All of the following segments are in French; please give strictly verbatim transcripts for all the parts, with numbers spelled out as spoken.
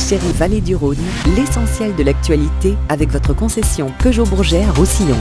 Chérie Vallée du Rhône, l'essentiel de l'actualité avec votre concession Peugeot Bourget à Roussillon.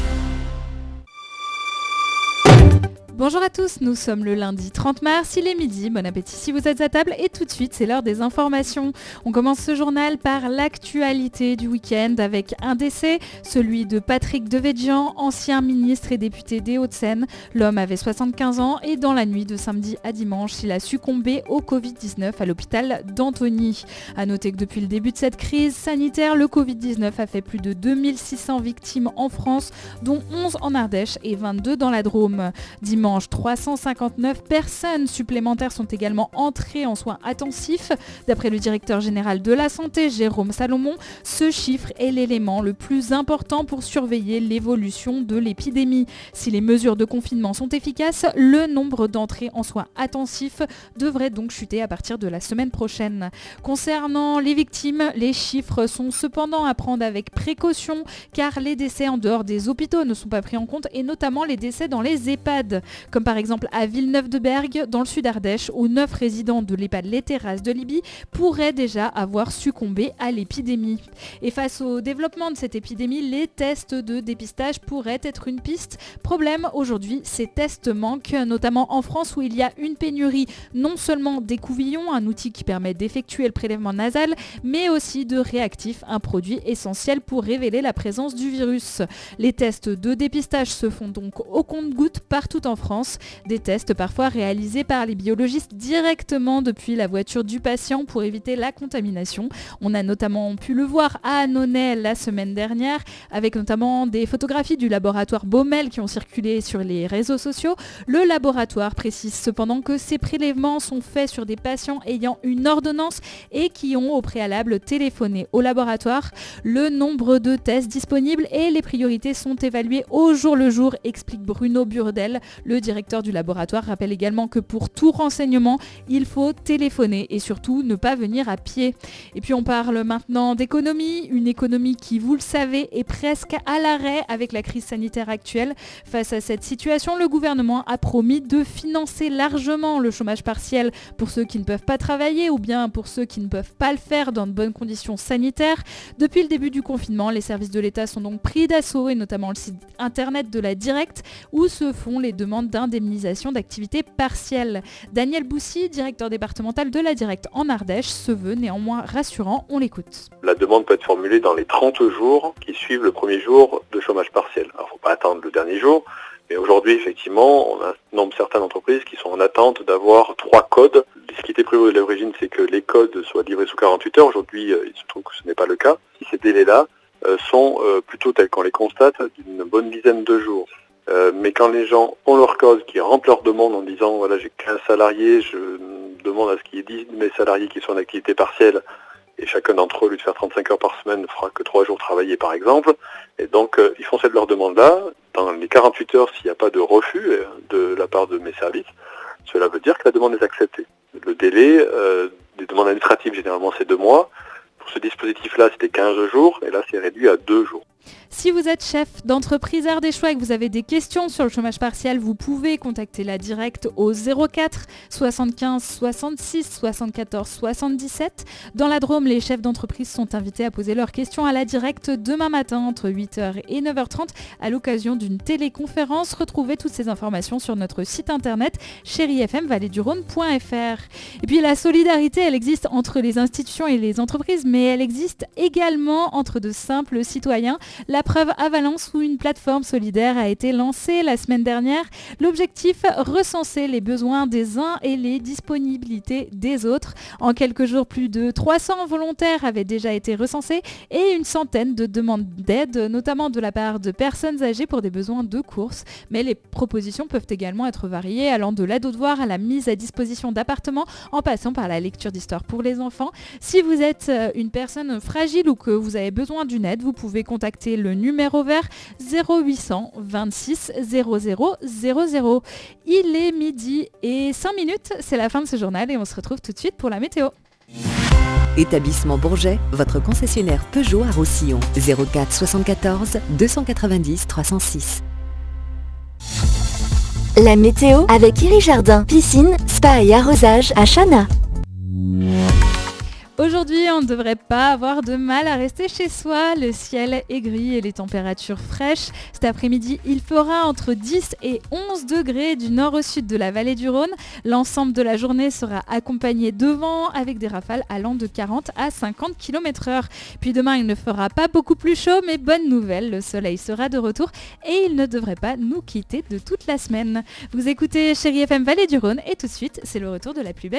Bonjour à tous, nous sommes le lundi trente mars, il est midi, bon appétit si vous êtes à table et tout de suite c'est l'heure des informations. On commence ce journal par l'actualité du week-end avec un décès, celui de Patrick Devedjian, ancien ministre et député des Hauts-de-Seine. L'homme avait soixante-quinze ans et dans la nuit de samedi à dimanche, il a succombé au covid dix-neuf à l'hôpital d'Antony. A noter que depuis le début de cette crise sanitaire, le covid dix-neuf a fait plus de deux mille six cents victimes en France, dont onze en Ardèche et vingt-deux dans la Drôme. Dimanche, trois cent cinquante-neuf personnes supplémentaires sont également entrées en soins intensifs. D'après le directeur général de la santé, Jérôme Salomon, ce chiffre est l'élément le plus important pour surveiller l'évolution de l'épidémie. Si les mesures de confinement sont efficaces, le nombre d'entrées en soins intensifs devrait donc chuter à partir de la semaine prochaine. Concernant les victimes, les chiffres sont cependant à prendre avec précaution car les décès en dehors des hôpitaux ne sont pas pris en compte et notamment les décès dans les EHPAD. Comme par exemple à Villeneuve-de-Berg, dans le sud Ardèche, où neuf résidents de l'EHPAD Les Terrasses de Libye pourraient déjà avoir succombé à l'épidémie. Et face au développement de cette épidémie, les tests de dépistage pourraient être une piste. Problème, aujourd'hui, ces tests manquent, notamment en France où il y a une pénurie non seulement d'écouvillons, un outil qui permet d'effectuer le prélèvement nasal, mais aussi de réactifs, un produit essentiel pour révéler la présence du virus. Les tests de dépistage se font donc au compte-gouttes partout en France. Des tests parfois réalisés par les biologistes directement depuis la voiture du patient pour éviter la contamination. On a notamment pu le voir à Annonay la semaine dernière, avec notamment des photographies du laboratoire Baumel qui ont circulé sur les réseaux sociaux. Le laboratoire précise cependant que ces prélèvements sont faits sur des patients ayant une ordonnance et qui ont au préalable téléphoné au laboratoire. Le nombre de tests disponibles et les priorités sont évaluées au jour le jour, explique Bruno Burdel. Le directeur du laboratoire rappelle également que pour tout renseignement, il faut téléphoner et surtout ne pas venir à pied. Et puis on parle maintenant d'économie, une économie qui, vous le savez, est presque à l'arrêt avec la crise sanitaire actuelle. Face à cette situation, le gouvernement a promis de financer largement le chômage partiel pour ceux qui ne peuvent pas travailler ou bien pour ceux qui ne peuvent pas le faire dans de bonnes conditions sanitaires. Depuis le début du confinement, les services de l'État sont donc pris d'assaut et notamment le site internet de la Directe où se font les demandes d'indemnisation d'activité partielle. Daniel Boussy, directeur départemental de la Directe en Ardèche, se veut néanmoins rassurant. On l'écoute. La demande peut être formulée dans les trente jours qui suivent le premier jour de chômage partiel. Alors, il ne faut pas attendre le dernier jour, mais aujourd'hui, effectivement, on a un nombre certain d'entreprises qui sont en attente d'avoir trois codes. Ce qui était prévu à l'origine, c'est que les codes soient livrés sous quarante-huit heures. Aujourd'hui, il se trouve que ce n'est pas le cas. Ces délais-là euh, sont euh, plutôt tels qu'on les constate d'une bonne dizaine de jours. Euh, mais quand les gens ont leur code, qui remplissent leur demande en disant voilà j'ai quinze salariés, je demande à ce qu'il y ait dix de mes salariés qui sont en activité partielle et chacun d'entre eux, au lieu de faire trente-cinq heures par semaine, ne fera que trois jours travaillés par exemple. Et donc euh, ils font cette leur demande-là. Dans les quarante-huit heures, s'il n'y a pas de refus euh, de la part de mes services, cela veut dire que la demande est acceptée. Le délai euh, des demandes administratives, généralement c'est deux mois. Pour ce dispositif-là, c'était quinze jours et là c'est réduit à deux jours. Si vous êtes chef d'entreprise ardéchois et que vous avez des questions sur le chômage partiel, vous pouvez contacter la Directe au zéro quatre soixante-quinze soixante-six soixante-quatorze soixante-dix-sept. Dans la Drôme, les chefs d'entreprise sont invités à poser leurs questions à la Directe demain matin entre huit heures et neuf heures trente à l'occasion d'une téléconférence. Retrouvez toutes ces informations sur notre site internet chérie f m vallée du rhône point f r. Et puis la solidarité, elle existe entre les institutions et les entreprises, mais elle existe également entre de simples citoyens. La preuve à Valence où une plateforme solidaire a été lancée la semaine dernière. L'objectif, recenser les besoins des uns et les disponibilités des autres. En quelques jours, plus de trois cents volontaires avaient déjà été recensés et une centaine de demandes d'aide, notamment de la part de personnes âgées pour des besoins de courses. Mais les propositions peuvent également être variées, allant de l'aide aux devoirs à la mise à disposition d'appartements, en passant par la lecture d'histoire pour les enfants. Si vous êtes une personne fragile ou que vous avez besoin d'une aide, vous pouvez contacter le numéro vert zéro huit cents vingt-six zéro zéro zéro zéro. Il est midi et cinq minutes, c'est la fin de ce journal et on se retrouve tout de suite pour la météo. Établissement Bourget, votre concessionnaire Peugeot à Roussillon. zéro quatre soixante-quatorze deux cent quatre-vingt-dix trois cent six. La météo avec Iri Jardin, piscine, spa et arrosage à Chana. Aujourd'hui, on ne devrait pas avoir de mal à rester chez soi. Le ciel est gris et les températures fraîches. Cet après-midi, il fera entre dix et onze degrés du nord au sud de la vallée du Rhône. L'ensemble de la journée sera accompagné de vent avec des rafales allant de quarante à cinquante kilomètres heure. Puis demain, il ne fera pas beaucoup plus chaud, mais bonne nouvelle, le soleil sera de retour et il ne devrait pas nous quitter de toute la semaine. Vous écoutez Chérie F M Vallée du Rhône et tout de suite, c'est le retour de la plus belle